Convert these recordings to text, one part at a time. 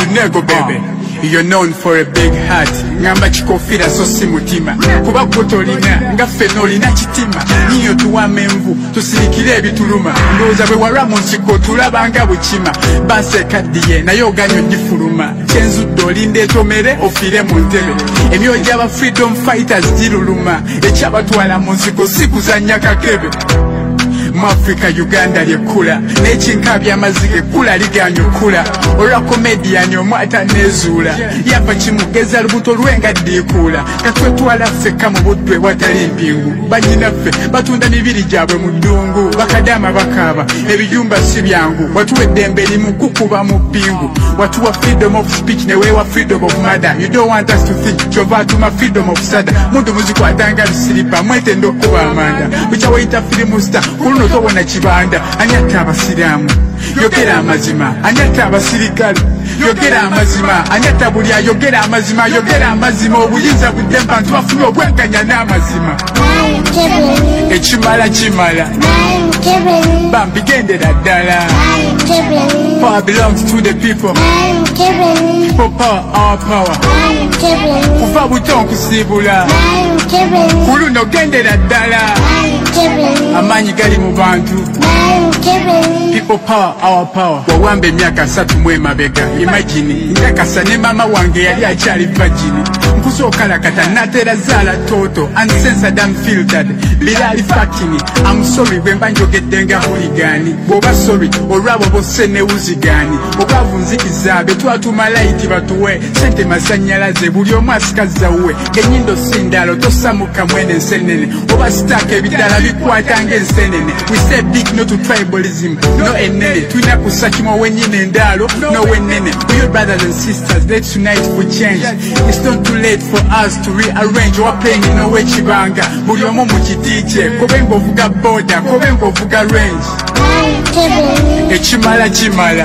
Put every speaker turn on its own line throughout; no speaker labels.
Nego baby. You're known for a big heart. Ngamba chikofira so si mutima. Kuba kutolina nga fenolina chitima. Niyo tuwame mvu tusirikire ebituluma. Ndoza bwe wara mu nsiko tulabanga bukima. Base kadiye nayo ganyo gifuluma. Chenzu dolinde tomere ofire mu ntebe. Emyo gyaba freedom fighters giruluma. Echabatwala mu nsiko sikuzanya kakebe. Mu Africa Uganda lyekula n'ekinkabya amazige kula liganyo kula olwa comedian omwata nezuula yava kimugeza lubuto lwenga ddiikuula katwetwala ffeka mu budde watali mpingu banyinaffe batunda mibiri gyabwe mu ddungu bakadama bakaaba ebiyumba si byangu watuwa eddembe limu kukuba mu ppingu watuwa freedom of speech neweewa freedom of murder. You don't want us to think kyova atuma freedom of sada muntu muzikwatanga lusiripa mwetenda okuba amanda bukyawayita firimu star kuluno tobona kibanda anyata abasiraamu yogera amazima anyata abasirikale yogera amazima anyata buli ayogera amazima yogera amazima obuyinza budemba ntu afunye obwenkanya n'amazima ekimala kimala bambigendera ddala power belongs to the people. People power, our power. Kufa buto nkusibula kuluno gendera ddala amanyi gali mu bantu. People power, our power. Wawambe emyaka 3 mu emabega. Imagine ndakasa ne mama wange yali akyali virgin. Nkusokalakata natera zala toto uncensored unfiltered. Bilali fucking. I'm sorry bwemba njogedde nga holigani. Boba sorry olwabo bose ne uzigani. Obavunzikiza betwatuma light batuwe sente masanyalaze buli omu asikazawe enyindo sindalo tosamuka mwene ensenene oba sitaka ebidala bikwata ng'ensenene. We say big no to tribalism, no enene tulina kusakimwa wenyine endalo no wenene. We brothers and sisters, let's unite for change. It's not too late for us to rearrange our pain no wekibanga buli omu mu kiti kye kobe ng'ovuga border kobe ng'ovuga range. Ekimala kimala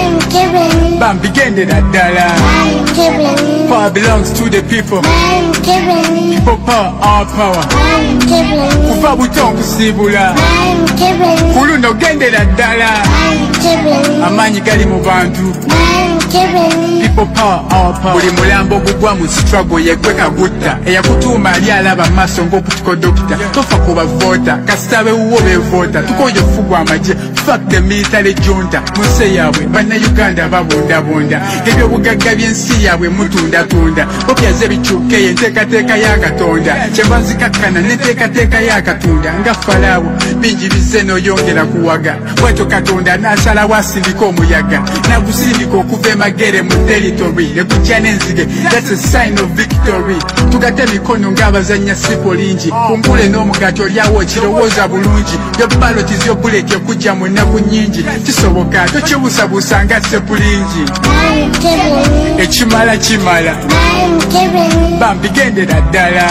bambigendera ddala power belongs to the people. People power, our power. Kufa buto nkusibula kuluno gendera ddala amanyi gali mu bantu. People power, our power. Buli mulambo gugwa mu struggle yekweka gutta eyakutuuma ali alaba maaso ng'okutiko dokita tofa kuba vota kasitabe wuwo bevota tukoye fugwa amaje fuck the military junta munsi yaabwe bannayuganda babondabonda ebyobugagga by'ensi yaabwe mutundatunda bopyaze bikyuke enteekateeka ya Katonda kyebanzikakkana n'enteekateeka ya Katonda nga Falaawo bingi bizze n'oyongera kuwaga bwetyo Katonda n'asalawo asindika omuyaga n'agusindika okuva emagere mu territory nekujja n'enzige. That's a sign of victory. Tugate mikono ng'abazannya sipo lingi kumbule n'omugaati olyawo kirowooza bulungi yo ballot is your bullet okujja mu nnaku nnyingi kisoboka tokibuusabuusa nga sepulingi. Ekimala kimala bambigendera ddala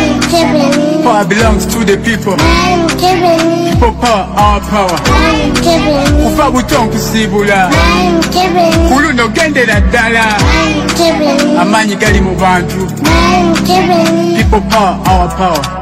power belongs to the people. People power, our power. Kufa buto nkusibula kuluno gendera ddala amanyi gali mu bantu. People power, our power.